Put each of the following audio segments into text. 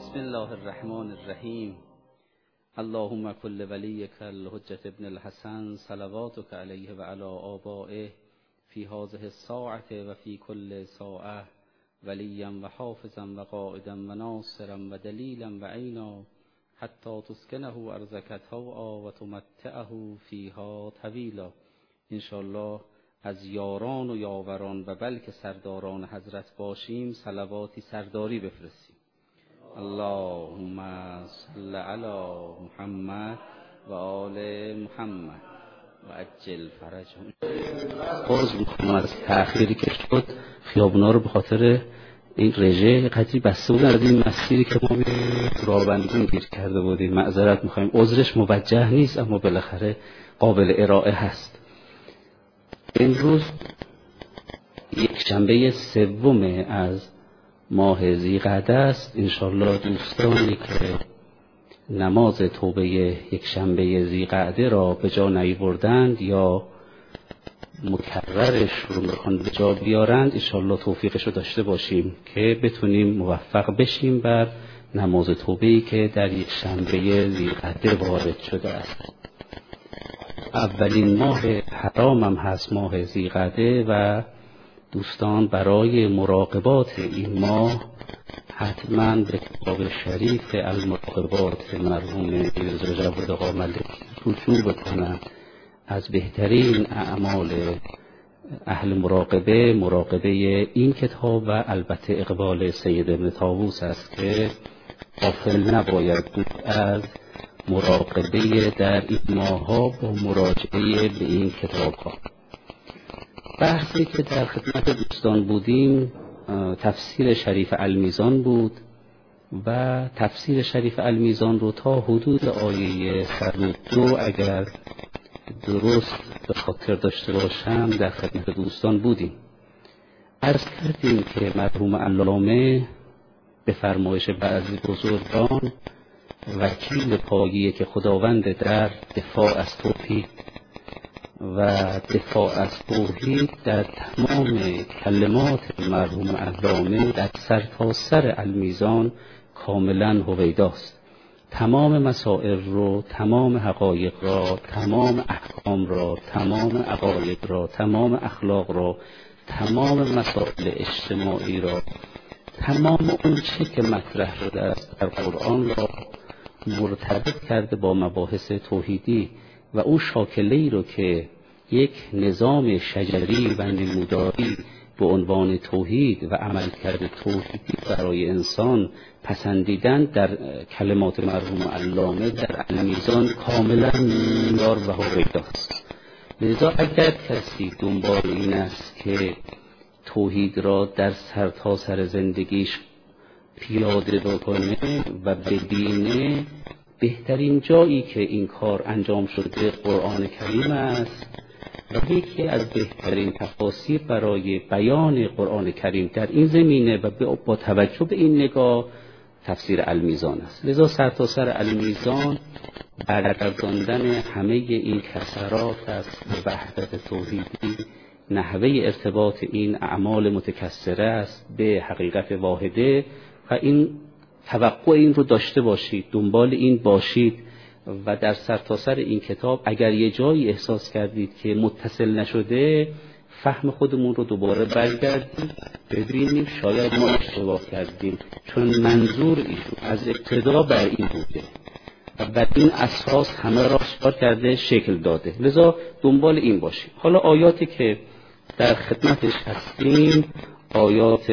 بسم الله الرحمن الرحیم. اللهم کل ولیک الحجة ابن الحسن صلواتک علیه و علی آبائه فی هذه الساعة و فی کل ساعة ولیا و حافظا و قائدا و ناصرا و دلیلا و عینا حتی تسکنه ارضک طوعا و تمتعه فیها طویلا. انشاءالله از یاران و یاوران و بلکه سرداران حضرت باشیم صلواتی سرداری بفرستیم. اللهم صل علی محمد و آل محمد و عجل فرجهم. عذر می‌خوام از تأخیری که شد، خیابونا رو به خاطر این رژه قدری بسته بودن از این مسیری که ما راهبندی گیر کرده بودیم. معذرت می‌خوایم، عذرش موجه نیست اما بالاخره قابل ارائه هست. امروز یک شنبه سوم از ماه ذی‌قعده است. انشالله دوستانی که نماز توبه یک شنبه ذی‌قعده را به جا نیاوردند یا مکررش رو میخوان به جا بیارند، انشالله توفیقش رو داشته باشیم که بتونیم موفق بشیم بر نماز توبه‌ای که در یک شنبه ذی‌قعده وارد شده است. اولین ماه حرام هم هست، ماه ذی‌قعده، و دوستان برای مراقبات این ماه حتما به کتاب شریف المراقبات مرحوم میرزا جواد آقا ملکی رجوع بکنند. از بهترین اعمال اهل مراقبه این کتاب و البته اقبال سید ابن طاووس است که غافل نباید بود از مراقبه در این ماه‌ها با مراجعه به این کتاب‌ها. بحثی که در خدمت دوستان بودیم تفسیر شریف المیزان بود و تفسیر شریف المیزان رو تا حدود آیه 102 اگر درست به خاطر داشته باشم در خدمت دوستان بودیم. عرض کردیم که مرحوم علامه به فرمایش بعضی بزرگان وکیل پایه‌ای که خداوند در دفاع از توحید و دفاع از توحید در تمام کلمات مرحوم علامه در سرتاسر المیزان کاملا هویداست. تمام مسائل رو، تمام حقایق را، تمام احکام را، تمام عقاید را، تمام اخلاق را، تمام مسائل اجتماعی را، تمام اون چی که مطرح شده است در قرآن را مرتبط کرده با مباحث توحیدی و اون شاکله‌ای رو که یک نظام شجری و نموداری به عنوان توحید و عملکرد توحیدی برای انسان پسندیدن در کلمات مرحوم علامه در المیزان کاملا یار و هویداست. لذا اگر کسی دنبال این است که توحید را در سرتاسر زندگیش پیاده بکنه و ببینه، بهترین جایی که این کار انجام شده قرآن کریم است و یکی از بهترین تفاسیر برای بیان قرآن کریم در این زمینه و با توجه به این نگاه تفسیر المیزان است. لذا سرتاسر المیزان برگرداندن همه این کسرات از وحدت توحیدی، نحوه ارتباط این اعمال متکثره است به حقیقت واحده و این توقع این رو داشته باشید، دنبال این باشید و در سرتاسر این کتاب اگر یه جایی احساس کردید که متصل نشده، فهم خودمون رو دوباره برگردیم ببینیم شاید ما اشتباه کردیم، چون منظور ایشون از ابتدا بر این بوده و بر این اساس همه را آشکار کرده، شکل داده. لذا دنبال این باشیم. حالا آیاتی که در خدمتش هستیم آیات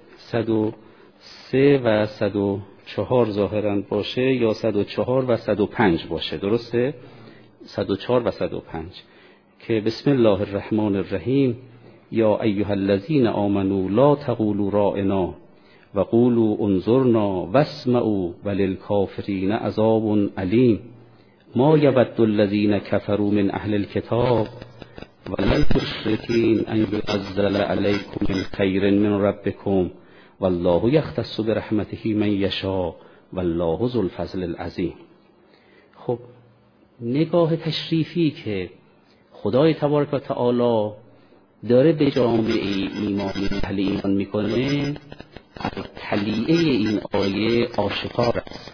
103 و 104 ظاهراً باشه یا 104 و 105 باشه، درسته؟ 104 و 105 که بسم الله الرحمن الرحیم یا ایها الذین آمنوا لا تقولوا رائنا و قولوا انظرنا واسمعوا وللکافرین عذاب علیم ما یود الذین کفروا من اهل الکتاب ولا المشرکین ان ينزل علیکم من خیر من ربکم والله یختص برحمته من یشاء والله ذو الفضل العظیم. خب نگاه تشریفی که خدای تبارک و تعالی داره به جامعه ایمانی اهل ایمان میکنه تلیعه این آیه آشکار است.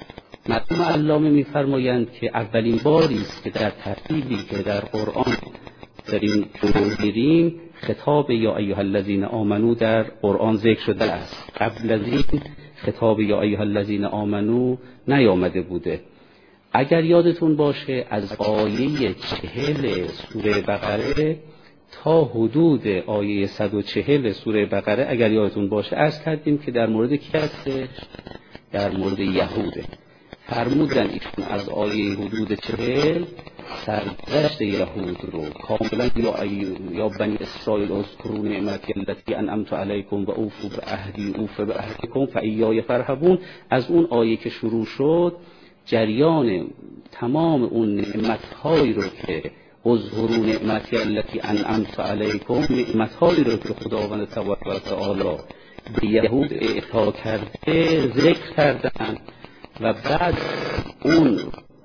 مرحوم علامه می‌فرمایند که اولین باری است که در ترتیبی که در قرآن داریم جلو می‌ریم خطاب یا ایها الذین آمنو در قرآن ذکر شده است. قبل از این خطاب یا ایها الذین آمنو نیامده بوده. اگر یادتون باشه از آیه 40 سوره بقره تا حدود آیه 140 سوره بقره اگر یادتون باشه عرض کردیم که در مورد کی هستش؟ در مورد یهوده. فرمودن ایشون از آیه حدود 40 سرگذشت یهود رو کاملا یا بنی اسرائیل اذکروا نعمتی التي انعمت علیکم و اوفوا بعهدی اوف بعهدکم فایای فرحبون، از اون آیه که شروع شد جریان تمام اون نعمت‌هایی رو که اذکروا نعمتی التي انعمت علیکم، نعمت‌هایی رو که خداوند تبارک و تعالی به یهود اعطا کرده ذکر کردن و بعد اون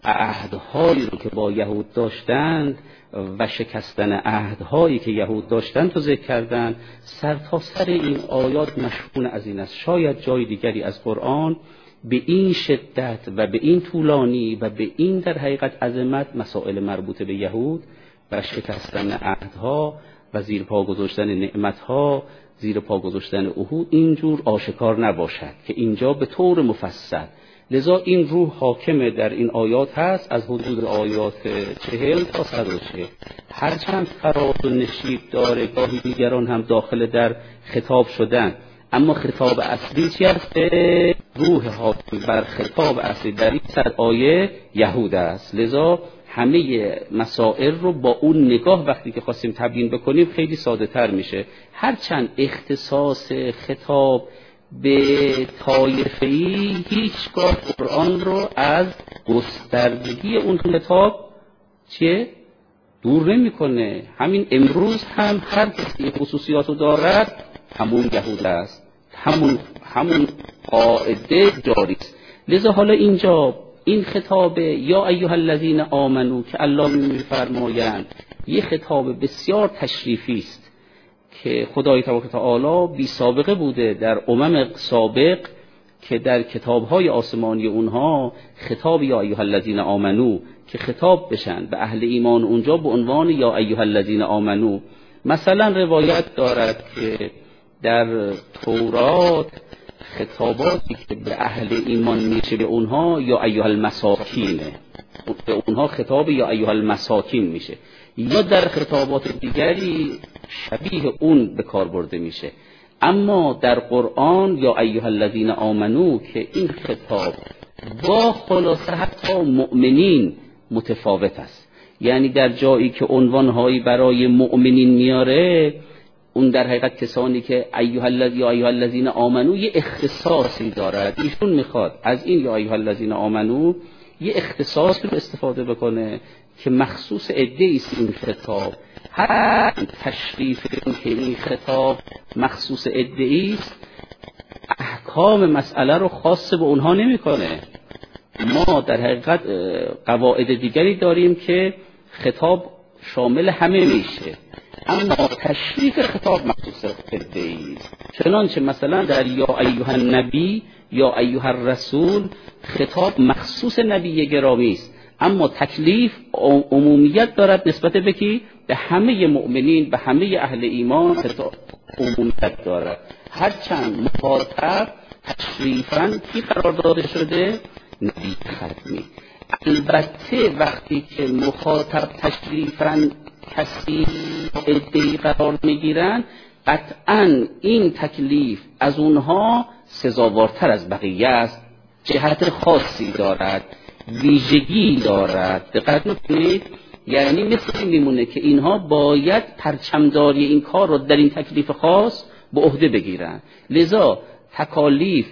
عهدهایی رو که با یهود داشتند و شکستن عهدهایی که یهود داشتند تو ذکر کردن. سر تا سر این آیات مشمول از این است. شاید جای دیگری از قرآن به این شدت و به این طولانی و به این در حقیقت عظمت مسائل مربوط به یهود و شکستن عهدها و زیر پا گذاشتن نعمتها، زیر پا گذاشتن عهود اینجور آشکار نباشد که اینجا به طور مفصل. لذا این روح حاکم در این آیات هست از حدود آیات 40 تا 140. هرچند فراز و نشیب داره، گاهی دیگران هم داخل در خطاب شدن، اما خطاب اصلی چی هست؟ روح حاکم بر خطاب اصلی در این 100 آیه یهود است. لذا همه مسائل رو با اون نگاه وقتی که خواستیم تبیین بکنیم خیلی ساده تر میشه. هرچند اختصاص خطاب به طایفه‌ای هیچگاه قرآن رو از گستردگی اون خطاب چیه؟ دور نمی‌کنه. همین امروز هم هر کسی خصوصیاتو دارد همون یهود است، همون قاعده جاری است. لذا حالا اینجا این خطاب یا ایها الذین آمنو که الله می‌فرمایند یه خطاب بسیار تشریفی است که خدای تبارک و تعالی بی سابقه بوده در سابق که در کتاب‌های آسمانی اونها خطاب یا ایها الذین آمنو که خطاب بشن به اهل ایمان اونجا به عنوان یا ایها الذین آمنو. مثلا روایت دارد که در تورات خطاباتی که به اهل ایمان میشه به اونها یا ایها المساکینه، به اونها خطاب یا ایها المساکین میشه، یا در خطابات دیگری شبیه اون به کار برده میشه. اما در قرآن یا ایها الذین آمنو که این خطاب با خلاصه حتی مؤمنین متفاوت است. یعنی در جایی که عنوانهایی برای مؤمنین میاره، اون در حقیقت کسانی که ایها الذین آمنو یه اختصاصی دارد. ایشون میخواد از این یا ایها الذین آمنو یه اختصاصی رو استفاده بکنه که مخصوص عده‌ای است. این خطاب هر تشریف که این خطاب مخصوص عده‌ای است احکام مسئله رو خاص به اونها نمیکنه. ما در حقیقت قواعد دیگری داریم که خطاب شامل همه میشه، اما تشریف خطاب مخصوص عده‌ای است. چنانچه مثلا در یا ایها النبی یا ایها الرسول خطاب مخصوص نبی گرامی است، اما تکلیف عمومیت دارد نسبت به کی؟ به همه مؤمنین، به همه اهل ایمان خطاب عمومیت دارد. هرچند مخاطب تشریفاً کی قرار داده شده؟ نبی ختمی. البته وقتی که مخاطب تشریفاً کسی عده‌ای قرار میگیرن قطعاً این تکلیف از اونها سزاوارتر از بقیه است، جهت خاصی دارد، ویژگی دارد. دقت کنید، یعنی مثل میمونه که اینها باید پرچمداری این کار رو در این تکلیف خاص به عهده بگیرن. لذا تکالیف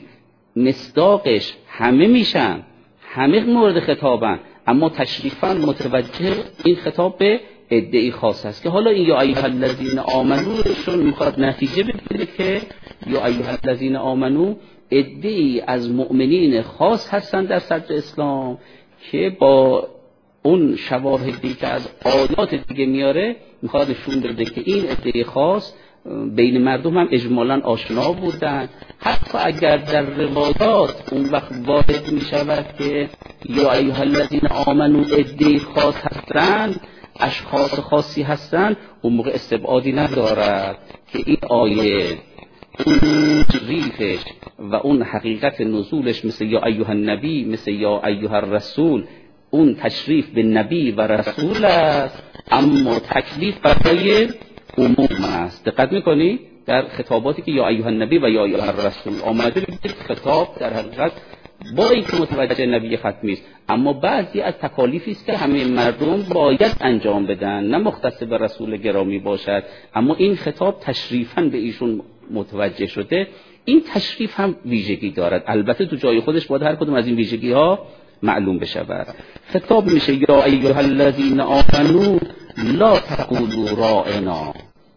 مصداقش همه میشن، همه مورد خطابن، اما تشریفاً متوجه این خطاب به عده‌ای خاص است که حالا این یا ایها الذین آمنو شون میخواد نتیجه بگیره که یا ایها الذین آمنو عده‌ای از مؤمنین خاص هستند در صدر اسلام که با اون شواهدی که از آیات دیگه میاره میخواد نشون بده که این عده خاص بین مردم هم اجمالاً آشنا بودن. حتی اگر در روایات اون وقت وارد می شود که یا ایها الذین آمنو عده خاص هستند، اشخاص خاصی هستند، اون موقع استبعادی ندارد که این آیه اون ریفش و اون حقیقت نزولش مثل یا ایها النبی، مثل یا ایها الرسول، اون تشریف به نبی و رسول است، اما تکلیف برای عموم است. دقت میکنی در خطاباتی که یا ایها النبی و یا ایها الرسول آمده، ببینید خطاب در حقیقت با اینکه متوجه نبی ختمی است، اما بعضی از تکالیفی است که همه مردم باید انجام بدن، نه مختص به رسول گرامی باشد، اما این خطاب تشریفاً به ایشون متوجه شده. این تشریف هم ویژگی دارد، البته تو جای خودش باید هر کدوم از این ویژگی ها معلوم بشود. خطاب میشه یا ایها الذین آمنو لا تقولوا راعنا.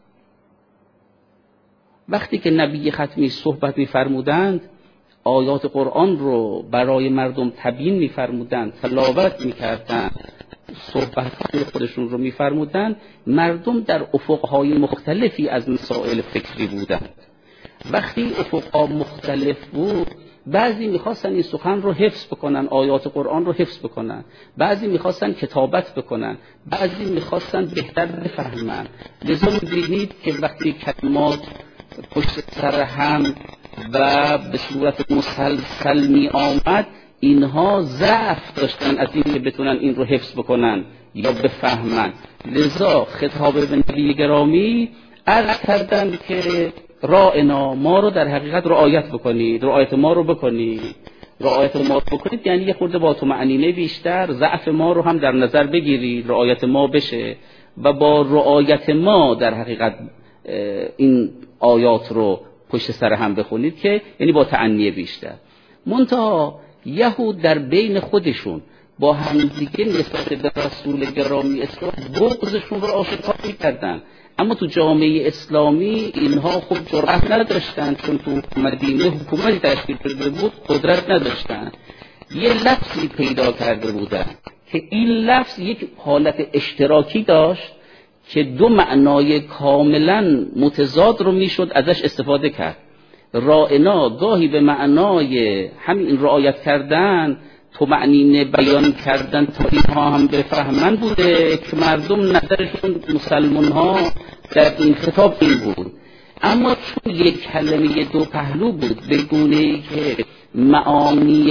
وقتی که نبی ختمی صحبت می‌فرمودند، آیات قرآن رو برای مردم تبیین می‌فرمودند، تلاوت می‌کردند، صحبت‌های خودشون رو می‌فرمودند، مردم در افق‌های مختلفی از مسائل فکری بودند. وقتی افق‌ها مختلف بود، بعضی می‌خواستن این سخن رو حفظ بکنن، آیات قرآن رو حفظ بکنن، بعضی می‌خواستن کتابت بکنن، بعضی می‌خواستن بهتر بفهمن. لذا می‌بینید که وقتی کلمات پشت سر هم و به صورت مسلسل می آمد، اینها ضعف داشتن از این که بتونن این رو حفظ بکنن یا بفهمن. لذا خطاب به نبی گرامی عرض کردن که راعنا، ما رو در حقیقت رعایت بکنید، رعایت ما رو بکنید. رعایت ما رو بکنید یعنی یه خورده با طمأنینه بیشتر ضعف ما رو هم در نظر بگیرید، رعایت ما بشه و با رعایت ما در حقیقت این آیات رو پشت سر هم بخونید، که یعنی با تعنیه بیشتر. منتها یهود در بین خودشون با همدیگه نسبت به رسول گرامی اسلام بغضشون رو آشکار می‌کردن، اما تو جامعه اسلامی اینها خوب جرأت نداشتن، چون تو مدینه حکومتی تشکیل شده بود، قدرت نداشتن. یه لفظی پیدا کرده بودن که این لفظ یک حالت اشتراکی داشت که دو معنای کاملا متضاد رو میشد ازش استفاده کرد. راعنا گاهی به معنای همین رعایت کردن، طمأنینه بیان کردن تا اینها هم بفهمن بوده که مردم نظرشون مسلمان ها در این خطاب این بود. اما چون یک کلمه دو پهلو بود، به گونه‌ای که معانی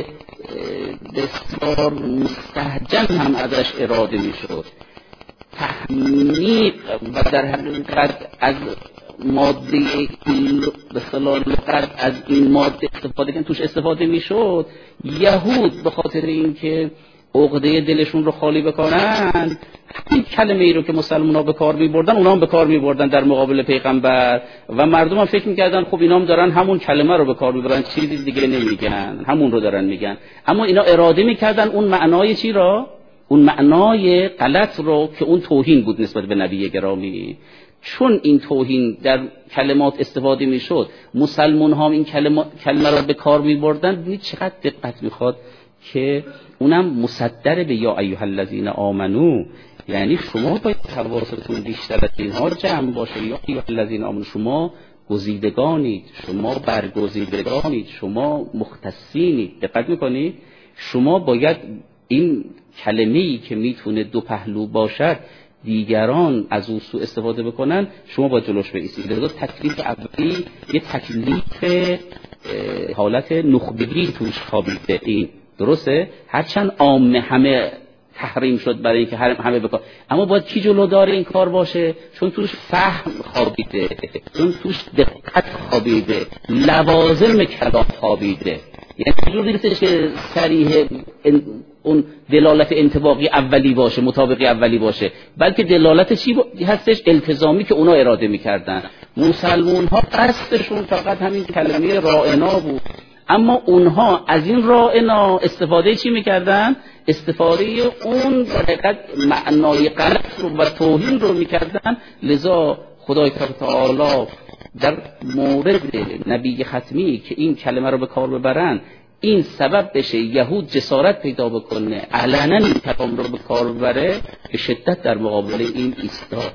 بسیار مستهجن هم ازش اراده میشد، تحمیق و در حقیقت از ماده به اصطلاح لغت از این ماده استفاده کردن، توش استفاده میشد. یهود به خاطر اینکه عقده دلشون رو خالی بکنن، این کلمه ای رو که مسلمان ها به کار میبردن اونا هم به کار میبردن در مقابل پیغمبر، و مردم هم فکر میکردن خب اینا هم دارن همون کلمه رو به کار میبرن، چیزی دیگه نمیگن، همون رو دارن میگن. اما اینا اراده میکردن اون معنای چی را؟ اون معنای غلط رو که اون توهین بود نسبت به نبی گرامی. چون این توهین در کلمات استفاده میشد، مسلمان ها این کلمه را به کار میبردن. ببینید چقدر دقت میخواد که اونم مصدر به یا ایها الذین آمنو، یعنی شما باید حواستون بیشتر از اینها جمع باشه. یا ایها الذین آمنو، شما گزیدگانید، شما برگزیدگانید، شما مختصینید. دقت میکنید؟ شما باید این کلمه‌ای که میتونه دو پهلو باشد، دیگران از او سوء استفاده بکنن، شما باید جلوش بایستید. لذا تکلیف اولی یه تکلیف حالت نخبگی توش خوابیده. این درسته؟ هرچند عام همه تحریم شد برای اینکه همه بکن، اما باید کی جلودار این کار باشه؟ چون توش فهم خوابیده، چون توش دقت خوابیده، لوازم کلام خوابیده. یعنی جوری نیستش که صریح اون دلالت انطباقی اولی باشه، مطابقی اولی باشه، بلکه دلالت چی هستش؟ التزامی که اونا اراده میکردن. مسلمون ها قصدشون فقط همین کلمه راعنا بود، اما اونها از این راعنا استفاده چی میکردن؟ استفاده اون دقیقت معنای غلط رو و توهین رو میکردن. لذا خدای تعالی در مورد نبی ختمی که این کلمه رو به کار ببرن، این سبب بشه یهود جسارت پیدا بکنه علنا این کلام رو به کار ببره، به شدت در مقابل این ایستاد.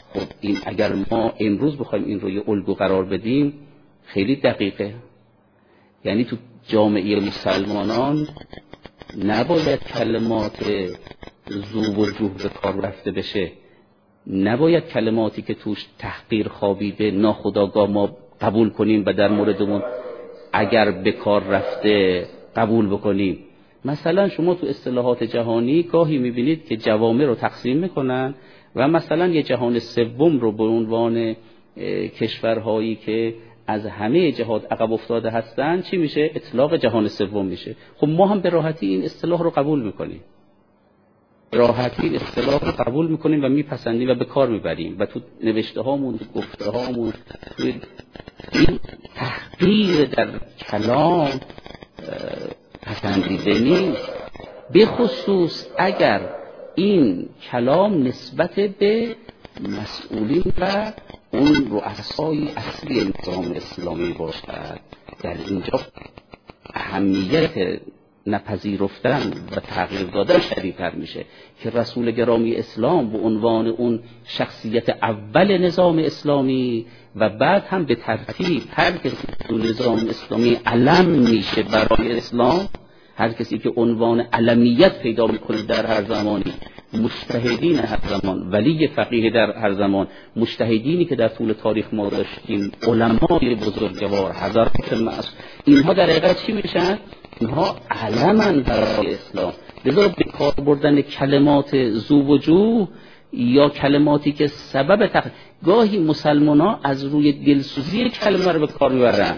خب این اگر ما امروز بخوایم این رو یه الگو قرار بدیم خیلی دقیقه. یعنی تو جامعه مسلمانان نباید کلمات ذو وجوه به کار رفته بشه، نباید کلماتی که توش تحقیر خوابیده ناخودآگاه ما قبول کنیم و در موردمون اگر به کار رفته قبول بکنیم. مثلا شما تو اصطلاحات جهانی گاهی میبینید که جوامع رو تقسیم میکنن و مثلا یه جهان سوم رو به عنوان کشورهایی که از همه جهات عقب افتاده هستن چی میشه؟ اطلاق جهان سوم میشه. خب ما هم به راحتی این اصطلاح رو قبول میکنیم، راحتی این اصطلاح رو قبول میکنیم و میپسندیم و به کار میبریم و تو نوشته هامون، تو گفته هامون این تحقیر در کلام پسندیده نیست، به خصوص اگر این کلام نسبت به مسئولین و اون رؤسای اصلی نظام اسلامی باشد. در اینجا اهمیت نپذیرفتن و تغییر دادن شدیدتر میشه که رسول گرامی اسلام به عنوان اون شخصیت اول نظام اسلامی و بعد هم به ترتیب هر کسی تو نظام اسلامی علم میشه برای اسلام، هر کسی که عنوان علمیت پیدا میکنه در هر زمانی، مجتهدین هر زمان، ولی فقیه در هر زمان، مجتهدینی که در طول تاریخ ما داشتیم، علمای بزرگوار، حضرات معصوم، اینها در حقیقت چی میشن؟ اینها علمن برای اسلام. لذا به کار بردن کلمات ذو وجوه یا کلماتی که سبب گاهی مسلمان ها از روی دلسوزی کلمه رو به کار میبرن،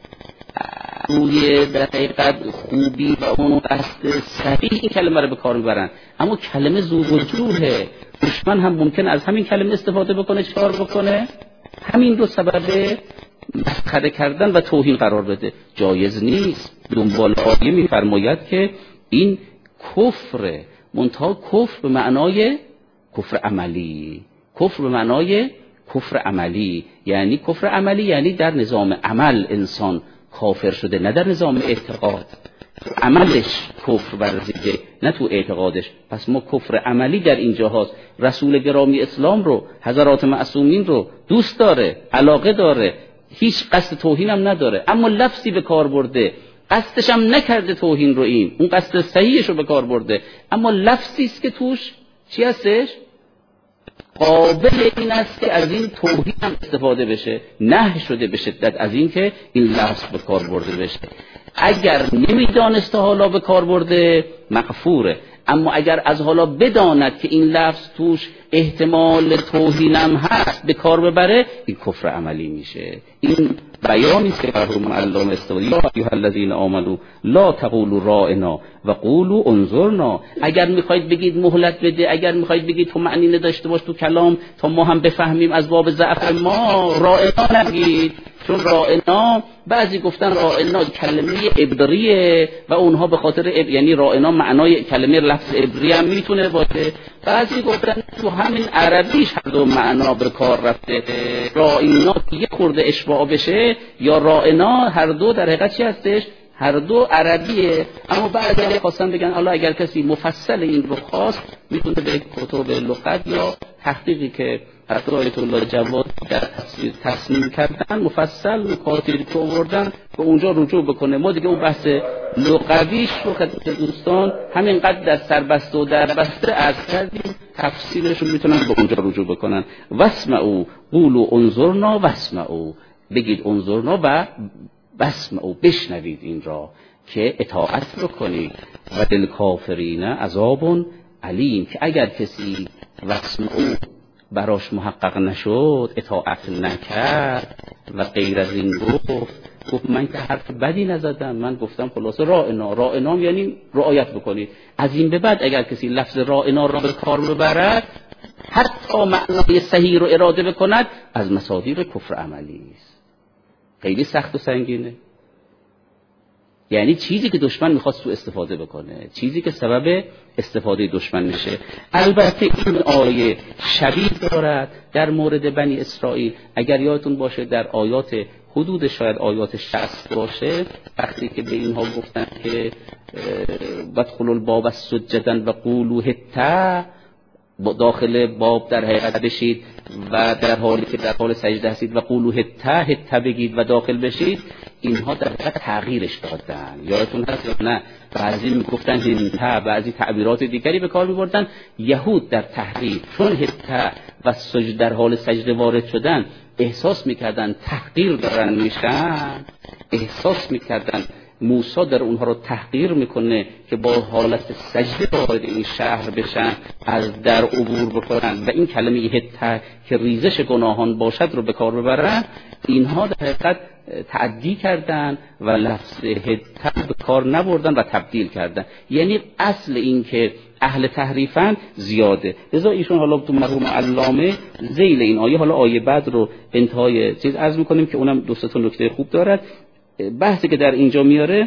روی در حقیقت خوبی و اون قصد صحیح کلمه رو به کار میبرن، اما کلمه ذو وجوهه. دشمن هم ممکن از همین کلمه استفاده بکنه، چکار بکنه؟ همین رو سبب مسخره کردن و توهین قرار بده. جایز نیست. دنبال آیه میفرماید که این کفره، منتها کفر به معنای کفر عملی، کفر به معنای کفر عملی، یعنی کفر عملی یعنی در نظام عمل انسان کافر شده، نه در نظام اعتقاد. عملش کفر ورزیده، نه تو اعتقادش. پس ما کفر عملی در اینجا هست. رسول گرامی اسلام رو، حضرات معصومین رو دوست داره، علاقه داره، هیچ قصد توهین هم نداره، اما لفظی به کار برده، قصدش هم نکرده توهین رو، این اون قصد صحیحش رو به کار برده، اما لفظی است که توش چی هستش؟ قابل این است که از این توهین هم استفاده بشه، نهی شده به شدت از این که این لفظ به کار برده بشه. اگر نمیدانسته حالا به کار برده مغفوره، اما اگر از حالا بداند که این لفظ توش احتمال توهینم هست به کار ببره، این کفر عملی میشه. این بیانی است که مرحوم علامه استوایی یا ایها الذین آمنوا لا تقولوا رائنا و قولوا انظرنا. اگر میخواید بگید مهلت بده، اگر میخواید بگید تو معنی نداشته باش تو کلام تا ما هم بفهمیم از باب ضعف ما، رائنا نگید. چون رائنا بعضی گفتن رائنا کلمه عبریه و اونها به خاطر یعنی رائنا معنای کلمه لفظ عبری هم میتونه باشه، بعضی گفتن تو همین عربیش هر دو معنا به کار رفته. رائنا یه خورده اشباع بشه یا رائنا، هر دو در حقیقت چی هستش؟ هر دو عربیه. اما بعضی خواستن بگن حالا اگر کسی مفصل این رو خواست میتونه به کتب لغت یا تحقیقی که آیت الله جواد در تصمیم کردن مفصل مکاتبی که آوردن به اونجا رجوع بکنه. ما دیگه اون بحث لغویش رو خدمت دوستان همینقدر در سربسته و در بسته عرض کردیم، تفسیرش رو میتونن به اونجا رجوع بکنن. واسمعوا قولوا انظرنا واسمعوا، بگید انظرنا و واسمعوا، بشنوید این را که اطاعت بکنید. و للکافرین عذاب علیم، که اگر کسی واسمعوا براش محقق نشد، اطاعت نکرد و غیر از این گفت من که حرف بدی نزدم، من گفتم خلاصه رائنا یعنی رعایت بکنید. از این به بعد اگر کسی لفظ رائنا را به کار ببرد، حتی معنای صحیح رو اراده بکند، از مصادیق کفر عملی است. خیلی سخت و سنگینه. یعنی چیزی که دشمن میخواست تو استفاده بکنه، چیزی که سبب استفاده دشمن میشه. البته این آیه شبیه دارد در مورد بنی اسرائیل. اگر یادتون باشه در آیات حدود شاید آیات 60 باشه، وقتی که به اینها گفتن که ودخلوا الباب سجدا و قولوا حطه، داخل باب در حقیقت بشید و در حالی که در حال سجده هستید و قولوا حته بگید و داخل بشید، اینها در حقیقت تغییرش دادن. یادتون هست نه بعضی میگفتن هنته، بعضی تعبیرات دیگری به کار میبردن. یهود در تحریر چون حته و سجده در حال سجده وارد شدن احساس میکردن تحقیر دارن میشن، احساس میکردن موسی در اونها رو تحقیر میکنه که با حالت سجده وارد این شهر بشن، از در عبور بکنن و این کلمه حته که ریزش گناهان باشد رو به کار ببرن. اینها در حقیقت تعدی کردن و لفظ حته به کار نبردن و تبدیل کردن. یعنی اصل این که اهل تحریفن زیاده. لذا ایشون حالا تو مرحوم علامه ذیل این آیه، حالا آیه بعد رو انتهای چیز عرض میکنیم که اونم دو سه تا نکته خوب دارد. بحثی که در اینجا میاره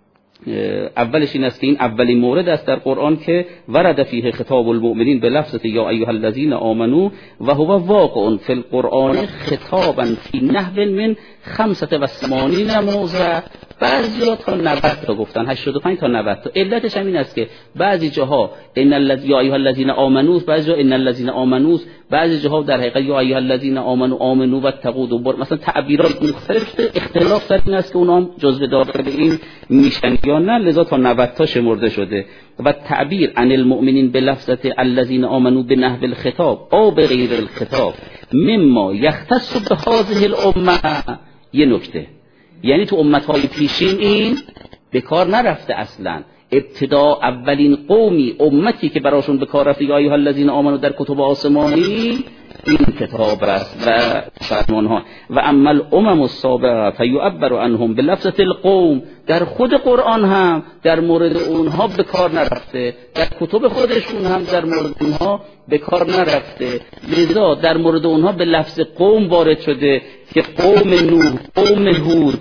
اولش این است که این اولین مورد است در قرآن که ورد فیه خطاب المؤمنین به لفظ یا ایها الذین آمنو و هو واقع فی القرآن خطابا فی نحو من 85 موضع. بعضی تا 90 تا گفتن، 85 تا 90 تا. علتش هم این است که بعضی جاها ان یا ایها الذین آمنو، بعضی جاها ان الذین آمنو، بعضی جاها در حقیقت یا ایها الذین آمنو آمنو و تقوا، مثلا تعبیرات مختلف اختلاف در این است که اونها جزء داخل این میشن یا نه. لذا تا 90 تا شمرده شده. و تعبیر عن المؤمنین به لفظ الذین آمنو به نحو الخطاب او به غیر الخطاب مما یختص به هذه الامه. یه نکته، یعنی تو امتهای پیشین این به کار نرفته اصلا. ابتدا اولین قومی امتی که براشون به کار رفته یا ایها الذین آمنو در کتب آسمانی این کتاب است و فرمانها. و اما الامم السابقه فیعبر عنهم بلفظ القوم، در خود قرآن هم در مورد اونها به کار نرفته، در کتب خودشون هم در مورد اونها به کار نرفته. لذا در مورد اونها به لفظ قوم وارد شده که قوم نوح، قوم هود،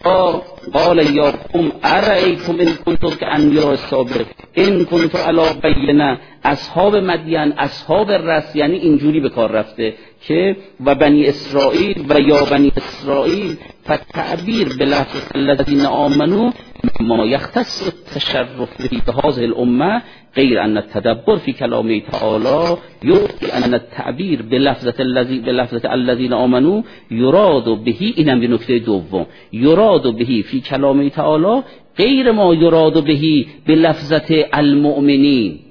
قال یا قوم ارأیتم ان کنتم کانبیاء السابق ان کنتم علی بینه. اصحاب مدین، اصحاب رس، یعنی اینجوری به کار رفته که و بنی اسرائیل و یا بنی اسرائیل. فتعبیر به لفظ الذین آمنو ما یختص التشرف به هذه الامه غیر ان التدبر فی کلام تعالی یعطی ان التعبیر به لفظ الذین آمنو یراد بهی. اینم به نکته دوم، یراد بهی فی کلام تعالی غیر ما یراد بهی به لفظ المؤمنین.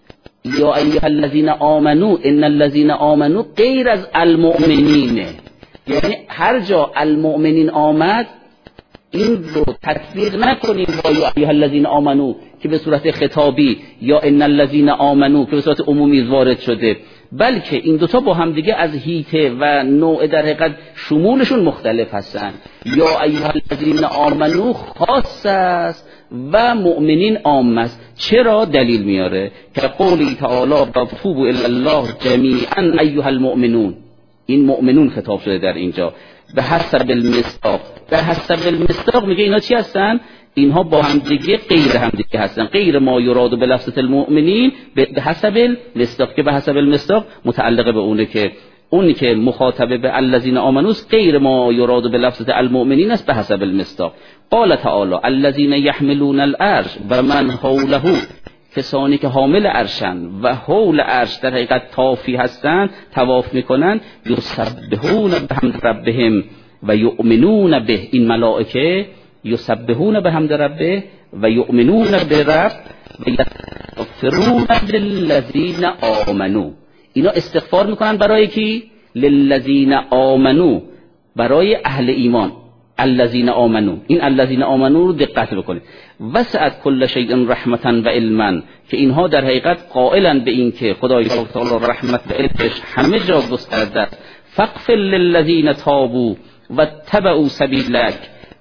یا ایها الذین آمنو ان الذین آمنو غیر از المؤمنین، یعنی هر جا المؤمنین آمد این رو تطبیق نکنیم با یا ایها الذین آمنو که به صورت خطابی یا ان الذین آمنو که به صورت عمومی وارد شده، بلکه این دوتا با هم دیگه از هیته و نوع در حقیقت شمولشون مختلف هستن. یا ایها الذین آمنو خاص است و مؤمنین عام است. چرا؟ دلیل میاره که قولی تعالی توبوا الی الله جمیعا ایها المؤمنون، این مؤمنون خطاب شده در اینجا به حسب المصداق. به حسب المصداق میگه اینا چی هستن؟ اینها با هم دیگه غیر هم دیگه هستن، غیر ما یراد به لفظ المؤمنین به حسب المصداق، که به حسب المصداق متعلق به اونی که مخاطبه به الذین آمنو غیر ما یراد به لفظ المؤمنین است به حسب المصداق. قال تعالی الذین یحملون العرش و من حوله، کسانی که حامل عرشن و حول عرش در حقیقت طافی هستند، طواف میکنن، یسبحون بحمد ربهم و یؤمنون به. این ملائکه یسبحون بحمد ربه و یؤمنون به رب و یستغفرون للذین آمنو. اینا استغفار میکنن برای کی؟ للذین آمنو، برای اهل ایمان. الذین آمنو، این الذین آمنو رو دقت بکنید. وسعت کل شیء رحمتا و علما، که اینها در حقیقت قائلن به این که خدای تعالی رحمت و علمش همه جا گسترده است. فاغفر للذین تابوا و تبعوا سبیلک،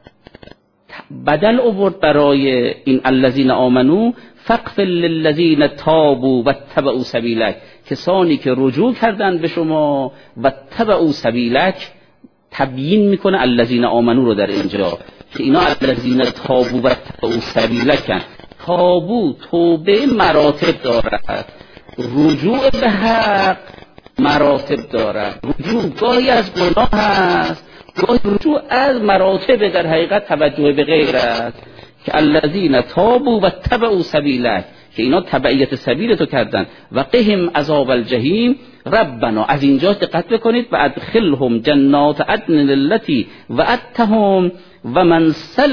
بدل آورد برای این الذین آمنو فاغفر للذین تابوا و تبعوا سبیلک، کسانی که رجوع کردن به شما و تبعوا سبیلک. تبیین میکنه الذین آمنو رو در اینجا که اینا الذین تابوا و تبعوا سبیلک. تابوا توبه مراتب دارد، رجوع به حق مراتب دارد. رجوع گاهی از گناه است، گاهی رجوع از مراتب در حقیقت توجه به غیر است. که الذین تابوا و تبعوا سبیلک، که اینا تبعیت سبیل تو کردن. و قهم عذاب الجحیم ربنا، از اینجا دقت بکنید، و ادخلهم جنات عدن التي وعدتهم و من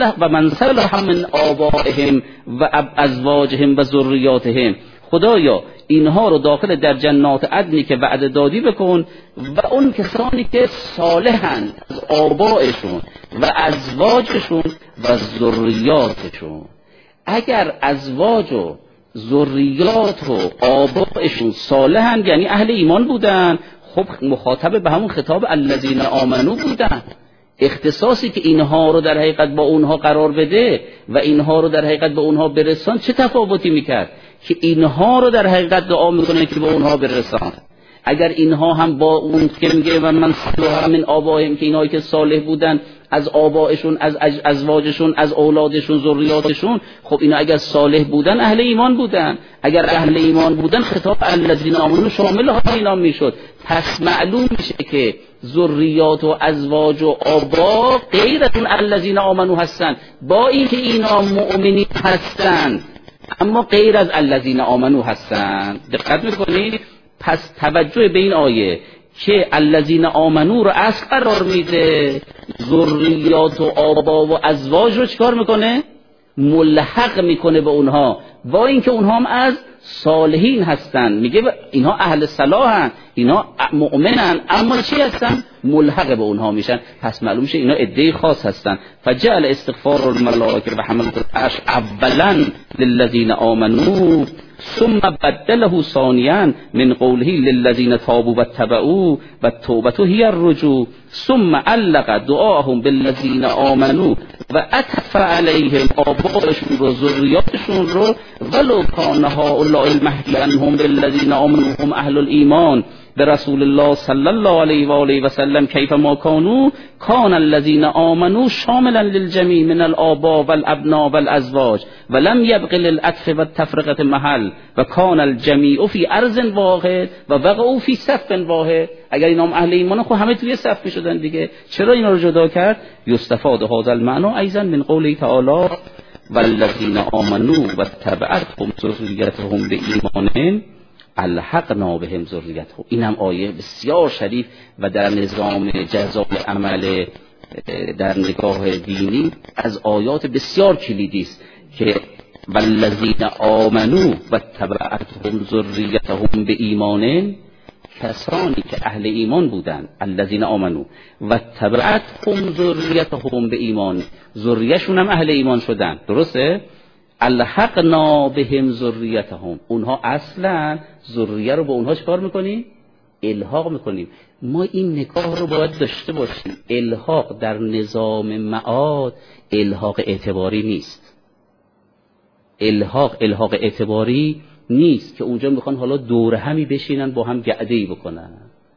صلح من آبائهم و ازواجهم و ذریاتهم. خدایا اینها رو داخل در جنات عدنی که وعده دادی بکن و اون کسانی که صالحند از آبائشون و ازواجشون و ذریاتشون. اگر ازواج و ذریات و آبائشون صالحند یعنی اهل ایمان بودن، خب مخاطب به همون خطاب الذین آمنو بودن. اختصاصی که اینها رو در حقیقت با اونها قرار بده و اینها رو در حقیقت به اونها برسان چه تفاوتی میکرد؟ که اینها رو در حقیقت دعا میکنه که به اونها برسان. اگر اینها هم با اون که میگه و من صلح من آبائهم، که اینهایی که صالح بودن از آبائشون، از ازواجشون، از اولادشون، ذریاتشون، خب اینا اگر صالح بودن اهل ایمان بودن. اگر اهل ایمان بودن خطاب الذین آمنو شامل اینا میشد. پس معلوم میشه که ذریات و ازواج و آبا غیر از اون الذین آمنو هستن، با اینکه اینا مؤمنین هستن اما غیر از الذین آمنو هستن. دقت میکنید؟ پس توجه به این آیه که الذین آمنو رو اصل قرار میده، ذریات و آبا و ازواج رو چیکار میکنه؟ ملحق میکنه به اونها، با اینکه اونها هم از صالحین هستن. میگه اینها اهل صلاحن، اینها مؤمنن، اما چی هستن؟ ملحق به اونها میشن. پس معلوم میشه اینا عده خاص هستن. فجعل استغفار الملائکه و حملة العرش اولا للذین آمنو ثم بدله ثانیا من قوله للذین تابوا واتبعوا والتوبة هي الرجوع ثم علق دعاهم بالذین آمنو و عطف علیهم آبائشون و ذریاتشون رو ولو کان هؤلاء المهدی عنهم بالذین آمنو هم اهل الایمان برسول الله صلی الله علیه و آله و سلم کیف ما کانوا کان الذین آمنوا شاملا للجمیع من الآباء والابناء والازواج ولم یبق للعطف والتفرقه محل و کان الجمیع فی ارض واحد و وقعوا فی صف واحد. اگر اینا اهل ایمان خب همه توی صف میشدن دیگه، چرا اینا رو جدا کرد؟ یستفاد هذا المعنى ایضا من قوله تعالی والذین آمنوا واتبعتهم ذریتهم بایمانهم الحقنا بهم ذریتهم. این هم آیه بسیار شریف و در نظام جزای عمل در نگاه دینی از آیات بسیار کلیدی است که والذین آمنوا واتبعتهم ذریتهم بایمانهم، کسانی که اهل ایمان بودند، الذین آمنو و تبعتهم ذریتهم به ایمان، ذریه‌شون هم اهل ایمان شدن، درسته؟ الحقنا بهم ذریتهم، اونها اصلا ذریه رو با اونها چکار میکنیم؟ الحاق میکنیم. ما این نگاه رو باید داشته باشیم. الحاق در نظام معاد الحاق اعتباری نیست. الحاق اعتباری نیست که اونجا میخوان حالا دور همی بشینن با هم گعده‌ای بکنن.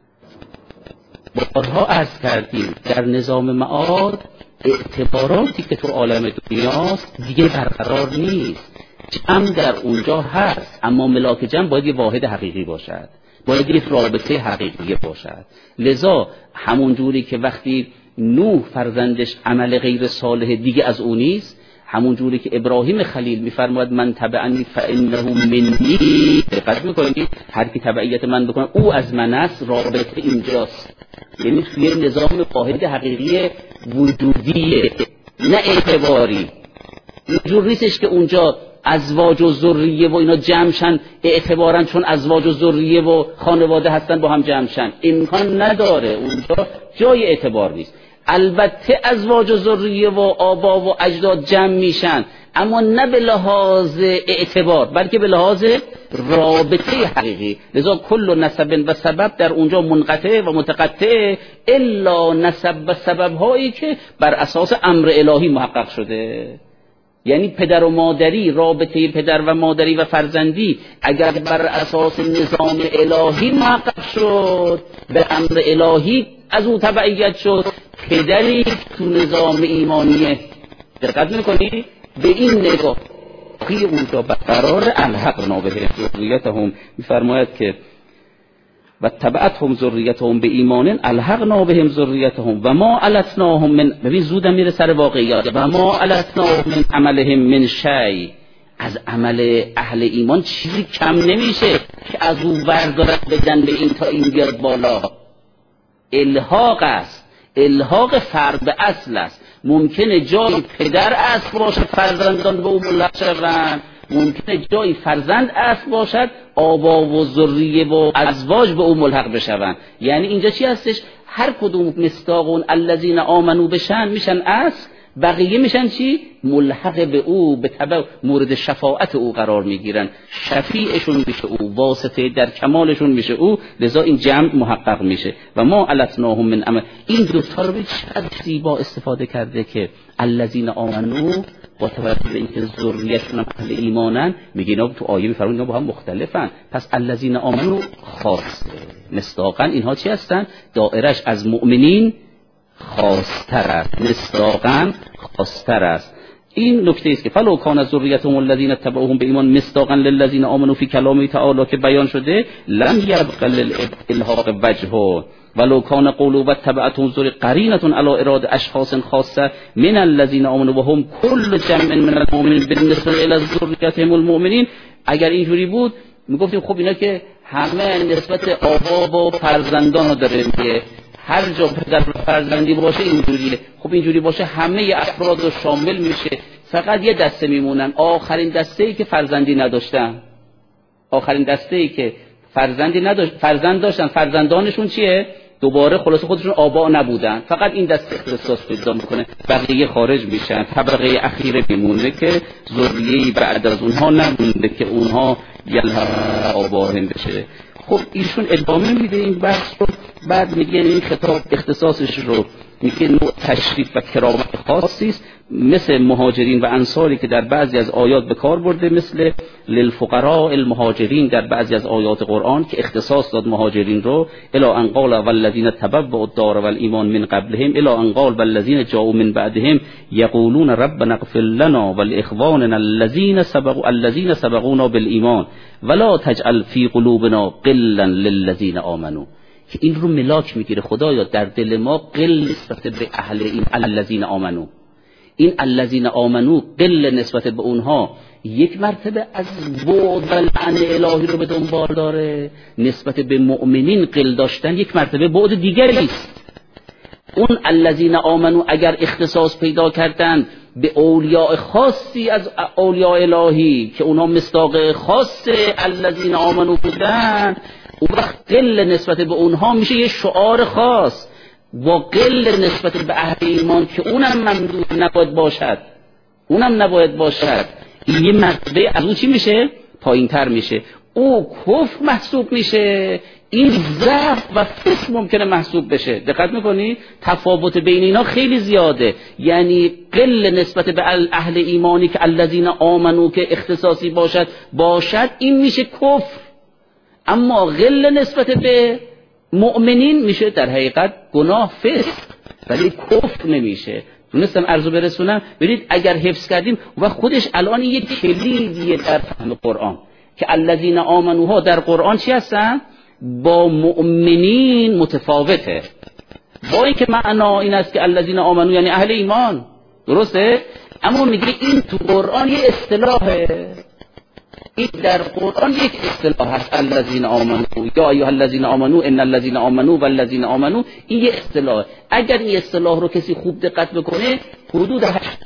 بارها عرض کردیم در نظام معاد اعتباراتی که تو عالم دنیاست دیگه برقرار نیست. جمع در اونجا هست اما ملاک جمع باید یه واحد حقیقی باشد، باید یک رابطه حقیقی باشد. لذا همون جوری که وقتی نوح فرزندش عمل غیر صالح دیگه از اون نیست، همون جوری که ابراهیم خلیل میفرماید من تبعنی فانه منی، دقت میکنید هر کی تبعیت من بکنه او از من است، رابطه اینجاست. یعنی توی نظام واحد حقیقی وجودیه نه اعتباری. اینجور نیستش که اونجا ازواج و ذریه و اینا جمعشن اعتبارن چون ازواج و ذریه و خانواده هستن با هم جمعشن، امکان نداره، اونجا جای اعتبار نیست. البته ازواج و ذریه و آبا و اجداد جمع میشن اما نه به لحاظ اعتبار بلکه به لحاظ رابطه حقیقی. لذا کل نسب و سبب در اونجا منقطع و متقطع الا نسب و سبب هایی که بر اساس امر الهی محقق شده. یعنی پدر و مادری، رابطه پدر و مادری و فرزندی اگر بر اساس نظام الهی محقق شد، به امر الهی از او تبعیت شد، پدری تو نظام ایمانیه. دقت میکنی؟ به این نگاه اونجا برقرار الحقنا بهم ذریتهم. میفرماید که و تبعتهم ذریتهم به ایمان الحقنا بهم ذریتهم و ما علتناهم من، ببین زودم میره سر واقعیات، و ما علتناهم من عملهم من شیء، از عمل اهل ایمان چیزی کم نمیشه که از او وردارد بدن به این تا این بیاد بالا. الحاق است، الحاق فرد به اصل است. ممکنه جای پدر اصل باشه فرزندان به او ملحق شوند، ممکنه جای فرزند اصل باشد آبا و ذریه و ازواج به او ملحق بشوند. یعنی اینجا چی هستش؟ هر کدوم مصداقون الذین آمنو بشن میشن اصل، بقیه میشن چی؟ ملحق به او، به تبع مورد شفاعت او قرار میگیرن، شفیعشون میشه او، واسطه در کمالشون میشه او، لذا این جمع محقق میشه. و ما علتناهم من عمل، این دوتا رو چقدر زیبا استفاده کرده که الذین آمنو با توجه به اینکه ذریتشون اهل ایمانن، میگه اینا تو آیه میفرمون اینا با هم مختلفن، پس الذین آمنو خاصه. مصداقا اینها چی هستن؟ دائرش از مؤمنین خاص‌تر است، مصداقاً خاص‌تر است. این نکته است که فلو کان ذریتهم الذین تبعوهم بایمان مصداقا للذین آمنوا فی کلامه تعالی که بیان شده، لم یبق للالحاق وجهه ولو کان قلوب تبعتهم ذری قرینه علی اراده اشخاص خاصه من الذین آمنوا و هم کل جمع من المؤمنین بالنسبه الی ذریتهم المؤمنین. اگر اینجوری بود میگفتیم خب اینا که همه نسبت آبا و فرزندان رو داره میگه، هر جا پدر فرزندی باشه اینجوریه. خب اینجوری باشه همه افراد رو شامل میشه، فقط یه دسته میمونن، آخرین دسته‌ای که فرزندی نداشتن، آخرین دسته‌ای که فرزند داشتن، فرزندانشون چیه؟ دوباره خلاصه خودشون آبا نبودن، فقط این دسته اختصاص پیدا میکنه، بقیه خارج میشن. طبقه اخیره میمونه که ذریه‌ای بعد از اونها نمونده که اونها یلحق آباهم بشه. خب ایشون ادامه میده این بحث رو، بعد میگه این خطاب اختصاصش رو میگه نوع تشریف و کرامت خاصی است، مثل مهاجرین و انصاری که در بعضی از آیات به کار برده، مثل للفقراء المهاجرین در بعضی از آیات قرآن که اختصاص داد مهاجرین رو، الی ان قال والذین تبوأوا الدار والایمان من قبلهم الی ان قال والذین جاءوا من بعدهم یقولون ربنا اغفر لنا ولاخواننا الذین سبقونا بالایمان ولا تجعل فی قلوبنا غلا للذین آمنوا. که این رو ملاک میگیره خدایا در دل ما قل نسبت به اهل این الذین آمنو، این الذین آمنو قل نسبت به اونها یک مرتبه از بعد و لعن الهی رو به دنبال داره، نسبت به مؤمنین قل داشتن یک مرتبه بعد دیگری است. اون الذین آمنو اگر اختصاص پیدا کردن به اولیاء خاصی از اولیاء الهی که اونها مصداق خاص الذین آمنو بودن، اون وقت قل نسبت به اونها میشه یه شعار خاص، با قل نسبت به اهل ایمان که اونم ممدوح نباید باشد، اونم نباید باشد، این یه مرتبه از اون چی میشه؟ پایین تر میشه، او کفر محسوب میشه، این ضعف و فسق ممکنه محسوب بشه. دقت میکنی؟ تفاوت بین اینا خیلی زیاده. یعنی قل نسبت به اهل ایمانی که الذین آمنو که اختصاصی باشد این میشه کفر، اما غل نسبت به مؤمنین میشه در حقیقت گناه فسق، ولی کفر نمیشه. دونستم عرضو برسونم. ببینید اگر حفظ کردیم و خودش الان یک کلیدیه در فهم قرآن که الذین آمنوها در قرآن چی هستن؟ با مؤمنین متفاوته، با اینکه معنا این است که الذین آمنو یعنی اهل ایمان، درسته؟ اما میگه این تو قرآن یه اصطلاحه، این در قرآن یک اصطلاح هست، الذین آمنو یا ایها الذین آمنو ان الذین آمنو والذین آمنو، این یک اصطلاح. اگر این اصطلاح رو کسی خوب دقت بکنه حدود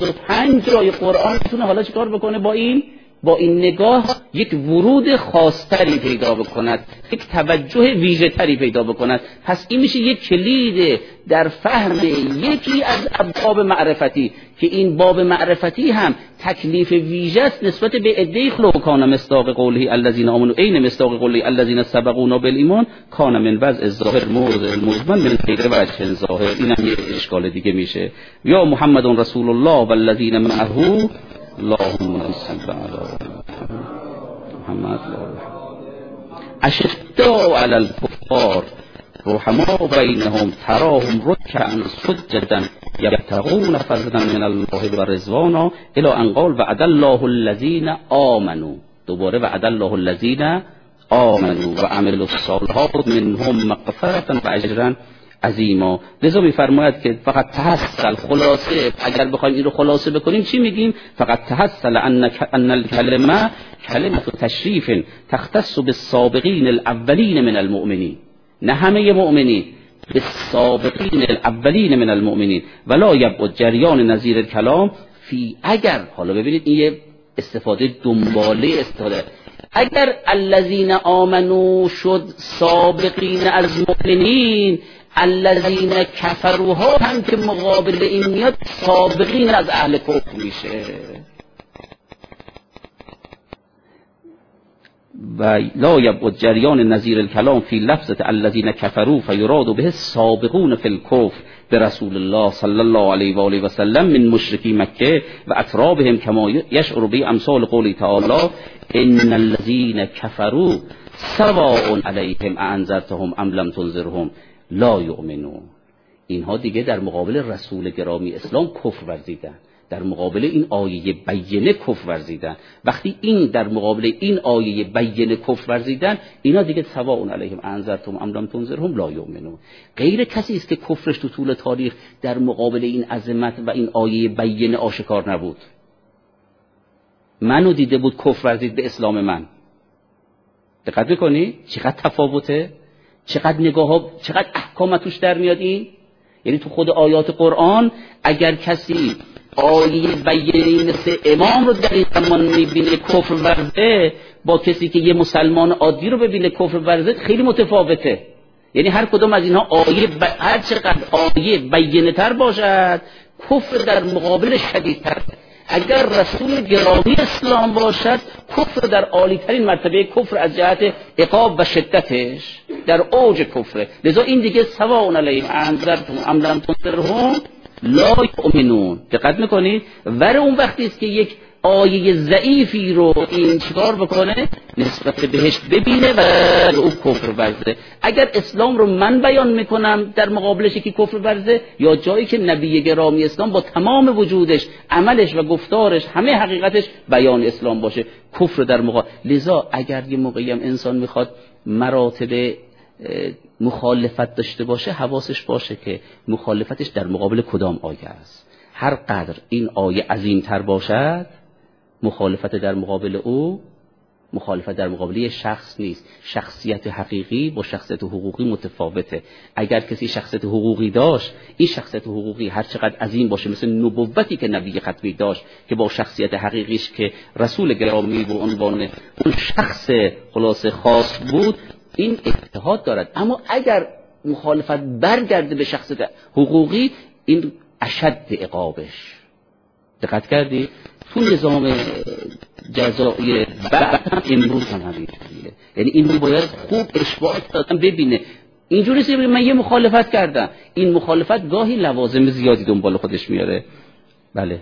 85 جای قرآن میتونه حالا چیکار بکنه با این نگاه یک ورود خاصتری پیدا بکند، یک توجه ویژه تری پیدا بکند. پس این میشه یک کلید در فهم یکی از ابواب معرفتی که این باب معرفتی هم تکلیف ویژه است نسبت به عده خلق کان مصداق قوله الذین آمنوا عین مصداق قوله الذین سبقونا بالایمان کان من وضع الظاهر مورد المزمن من غیر وجه ظاهر. اینم یه اشکال دیگه میشه. یا محمد رسول الله والذین معه اللهم صل علی محمد اشداء علی الکفار رحماء بینهم تراهم رکعا سجدا یبتغون فضلا من الله و رضوانا الی ان قال وعد الله الذین آمنوا. دوباره وعد الله الذین آمنوا و عملوا الصالحات منهم مغفرة و اجرا عظیما. لذا میفرماید که فقط تحصل، خلاصه اگر بخوایم این رو خلاصه بکنیم چی میگیم؟ فقط تحصل ان الکلمه کلمه تشریف تختص بالسابقین الاولین من المؤمنین، نه همه مؤمنین، بالسابقین الاولین من المؤمنین ولا یبعد جریان نظیر الکلام فی. اگر حالا ببینید این یه استفاده دنباله استفاده، اگر الذین آمنو شد سابقین از مؤمنین، الذین کفروها هم که مقابل این میاد سابقین از اهل کفر میشه. و لا یبعد جریان نظیر الکلام فی لفظة الذین کفروا فیراد به السابقون فی الکفر برسول الله صلی الله علیه و آله و سلم من مشرکی مکه و اترابهم کما یشعر به امثال قوله تعالی ان الذین کفروا سواء علیهم اانذرتهم ام لم تنذرهم لا یؤمنون. اینها دیگه در مقابل رسول گرامی اسلام کفر ورزیدن، در مقابل این آیه بینه کفر ورزیدن. وقتی این در مقابل این آیه بینه کفر ورزیدن، اینا دیگه سواء علیهم انذرتم ام لم تنذرهم لا یؤمنون. غیر کسی است که کفرش تو طول تاریخ در مقابل این عظمت و این آیه بینه آشکار نبود. منو دیده بود کفر ورزید به اسلام من. دقت بکنی چقدر تفاوته، چقدر نگاه ها، چقدر احکام توش در میاد. این یعنی تو خود آیات قرآن اگر کسی آیه بیانیه مثل امام رو در این زمان میبینه کفر ورزه، با کسی که یه مسلمان عادی رو ببینه کفر ورزه خیلی متفاوته. یعنی هر کدام از اینها هر چقدر آیه بیانه تر باشد کفر در مقابل شدیدتر. اگر رسول گرامی اسلام باشد کفر در عالی ترین مرتبه کفر از جهت عقاب و شدتش در اوج کفره. لذا این دیگه سواء علیهم انذرتم ام لم تنذرهم لا یؤمنون. دقت میکنید؟ ور اون وقتی است که یک آیه ضعیفی رو این چیکار بکنه نسبت بهش ببینه و او کفر ورزه. اگر اسلام رو من بیان میکنم در مقابلش که کفر ورزه، یا جایی که نبی گرامی اسلام با تمام وجودش، عملش و گفتارش، همه حقیقتش بیان اسلام باشه، کفر در مقابل. لذا اگر یه موقعی هم انسان میخواد مراتب مخالفت داشته باشه، حواسش باشه که مخالفتش در مقابل کدام آیه است. هر قدر این آیه عظیمتر باشد، مخالفت در مقابل او مخالفت در مقابل یه شخص نیست. شخصیت حقیقی با شخصیت حقوقی متفاوته. اگر کسی شخصیت حقوقی داشت، این شخصیت حقوقی هر چقدر عظیم باشه، مثل نبوتی که نبی ختمی داشت که با شخصیت حقیقیش که رسول گرامی به عنوان اون شخص خلاص خاص بود، این اتحاد دارد. اما اگر مخالفت برگرده به شخصیت حقوقی، این اشد عقابش. دقت کردی؟ تو نظام جزایی بعد هم امروز هم همینه. یعنی این رو باید خوب اشباعات دادن ببینه. اینجوری نیست من یه مخالفت کردم، این مخالفت گاهی لوازم زیادی دنبال خودش میاره. بله.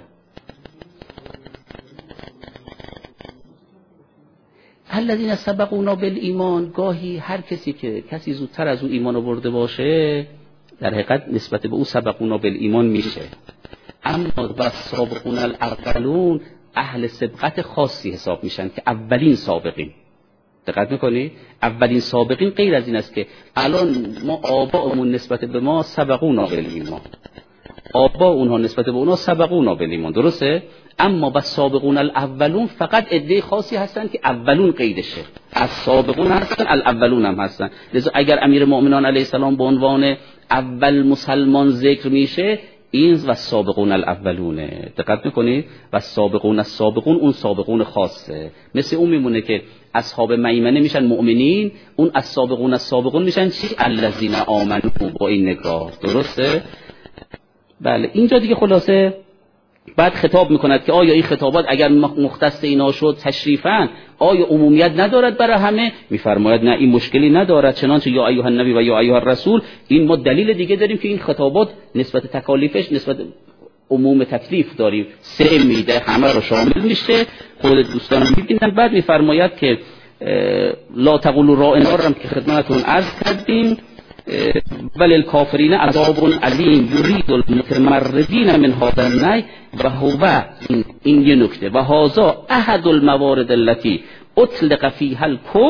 الذین سبقونا بالایمان، گاهی هر کسی که کسی زودتر از او ایمان آورده باشه در حقیقت نسبت به او سبقونا بالایمان میشه. اما والسابقون الاولون اهل سبقت خاصی حساب میشن که اولین سابقین. دقت میکنی؟ اولین سابقین غیر از این است که الان ما آباءمون نسبت به ما سبقونا بالایمان، آبا اونها نسبت به اونها سبقونا بالایمان، درسته؟ اما با سابقون الاولون فقط عده خاصی هستن که اولون قیدشه. از سابقون هستن، الاولون هم هستن. لذا اگر امیر مؤمنان علیه السلام به عنوان اول مسلمان ذکر میشه، این و سابقون الاولونه. دقت میکنید؟ و سابقون السابقون اون سابقون خاصه. مثل اون میمونه که اصحاب میمنه میشن مؤمنین، اون السابقون السابقون میشن چی؟ الذین آمنوا. با این نگاه درسته؟ بله. اینجا دیگه خلاصه بعد خطاب میکند که آیا این خطابات اگر مختص اینا شد تشریفاً، آیا عمومیت ندارد برای همه؟ میفرماید نه، این مشکلی ندارد. چنانچه یا ایها النبی و یا ایها الرسول، این ما دلیل دیگه داریم که این خطابات نسبت تکالیفش نسبت عموم تکلیف داریم، سه میده، همه رو شامل میشه. خود دوستان میبینن. بعد میفرماید که لا تقولوا رائنا رو که خدمتتون عرض کردیم، ولی الکافرین عذاب علیم یرید المتمردین من هذا النهی و هو، این یه نکته، و هذا احد الموارد التي اطلق فيها الكفر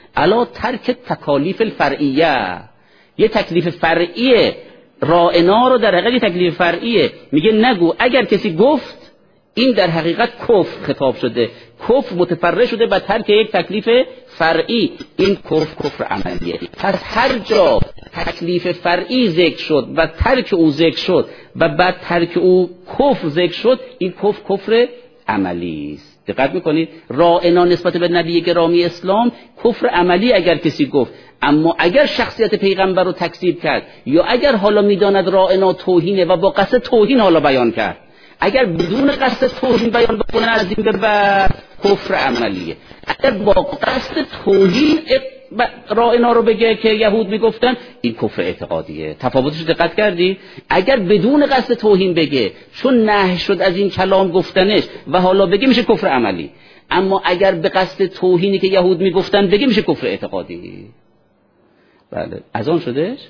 الا ترک تکالیف الفرعیه، یه تکلیف فرعیه، رائنا رو در حقیقت تکلیف فرعیه. میگه نگو، اگر کسی گفت این در حقیقت کفر خطاب شده، کفر متفرع شده به ترک یک تکلیف فرعی، این کفر عملیه. پس هر جا تکلیف فرعی ذکر شد و ترک او ذکر شد و بعد ترک او کفر ذکر شد، این کفر عملی است. دقت میکنید؟ رائنا نسبت به نبی گرامی اسلام کفر عملی اگر کسی گفت، اما اگر شخصیت پیغمبر رو تکذیب کرد یا اگر حالا میداند رائنا توهینه و با قصد توهین حالا بیان کرد، اگر بدون قصد توهین بیان بکنه از این به بعد کفر عملیه. اگر با قصد توهین رائنا رو بگه که یهود میگفتن، این کفر اعتقادیه. تفاوتش دقت کردی؟ اگر بدون قصد توهین بگه چون نهی شد از این کلام گفتنش و حالا بگه میشه کفر عملی، اما اگر به قصد توهینی که یهود میگفتن بگه میشه کفر اعتقادی. بله اذان شدش؟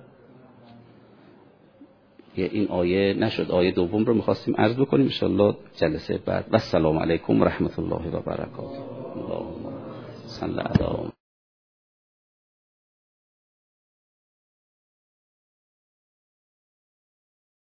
این آیه نشد، آیه دوم رو می‌خواستیم عرض بکنیم ان شاءالله جلسه بعد. و السلام علیکم و رحمت الله و برکاته. اللهم صل علی